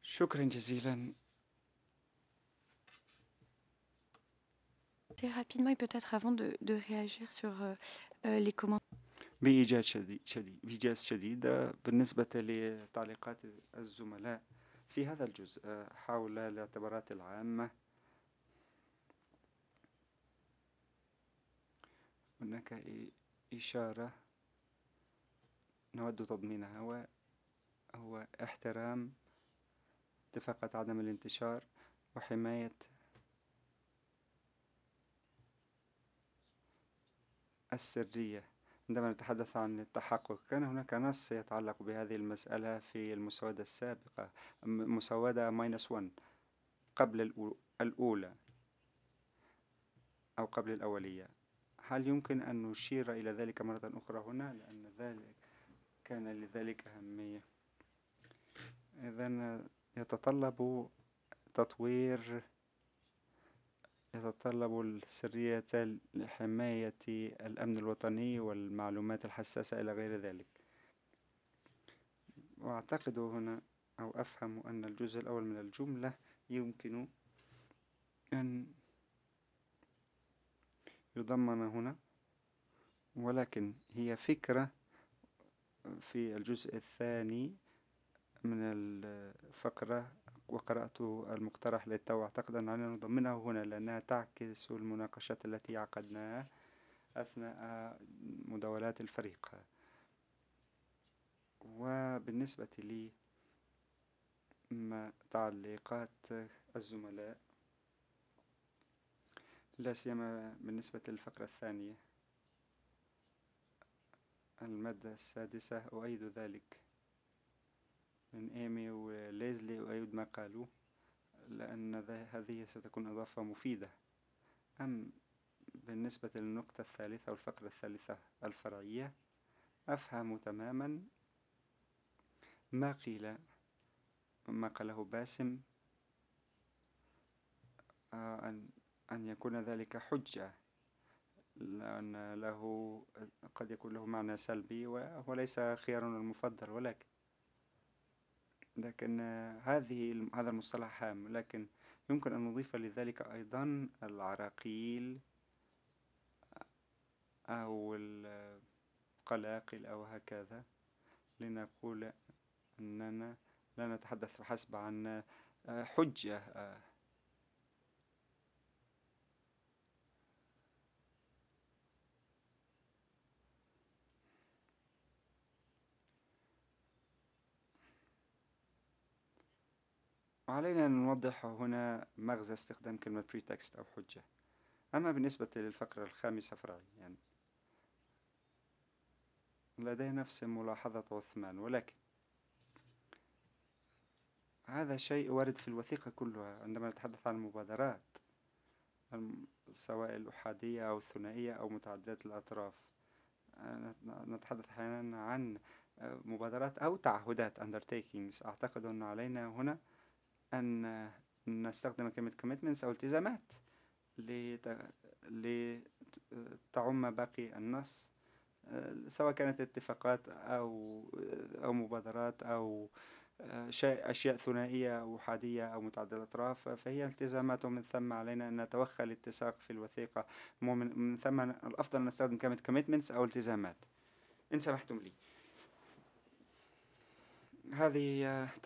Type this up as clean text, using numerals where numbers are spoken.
شكرا جزيلا. Très rapidement et peut-être avant de réagir sur les commentaires. بإيجاز شديد بالنسبة لتعليقات الزملاء في هذا الجزء حول الاعتبارات العامة. هناك إشارة نود تضمينها، هو احترام اتفاقات عدم الانتشار وحماية السرية. عندما نتحدث عن التحقق، كان هناك نص يتعلق بهذه المسألة في المسودة السابقة، مسودة -1 قبل الأولى أو قبل الأولية. هل يمكن أن نشير إلى ذلك مرة أخرى هنا، لأن ذلك كان لذلك أهمية؟ إذن يتطلب تطوير، يتطلب السرية لحماية الأمن الوطني والمعلومات الحساسة إلى غير ذلك. وأعتقد هنا أو أفهم أن الجزء الأول من الجملة يمكن أن يضمن هنا، ولكن هي فكرة في الجزء الثاني من الفقرة، وقرأت المقترح للتو. أعتقد أن علينا نضمنه هنا لأنها تعكس المناقشات التي عقدناها أثناء مداولات الفريق. وبالنسبة لي تعليقات الزملاء، لا سيما بالنسبة للفقرة الثانية، المادة السادسة، أؤيد ذلك من إيمي وليزلي، أؤيد ما قالوا، لأن هذه ستكون إضافة مفيدة. بالنسبة للنقطة الثالثة والفقرة الثالثة الفرعية، أفهم تماما ما قيل، ما قاله باسم، أن يكون ذلك حجة، لأن له قد يكون له معنى سلبي وهو ليس خيارنا المفضل. لكن هذا المصطلح هام، لكن يمكن أن نضيف لذلك أيضا العراقيل أو القلاقل أو هكذا، لنقول أننا لا نتحدث فحسب عن حجة. علينا أن نوضح هنا مغزى استخدام كلمة pretext أو حجة. أما بالنسبة للفقرة الخامسة فرعي، يعني لدي نفس ملاحظة عثمان، ولكن هذا شيء وارد في الوثيقة كلها. عندما نتحدث عن المبادرات، سواء الأحادية أو الثنائية أو متعددة الأطراف، نتحدث أحيانا عن مبادرات أو تعهدات undertakings. أعتقد أن علينا هنا أن نستخدم كلمة commitments أو التزامات لتعم باقي النص، سواء كانت اتفاقات أو مبادرات أو أشياء ثنائية أو أحادية أو متعددة الأطراف، فهي التزامات، ومن ثم علينا أن نتوخى الاتساق في الوثيقة. من ثم الأفضل أن نستخدم كلمة commitments أو التزامات، إن سمحتم لي. هذه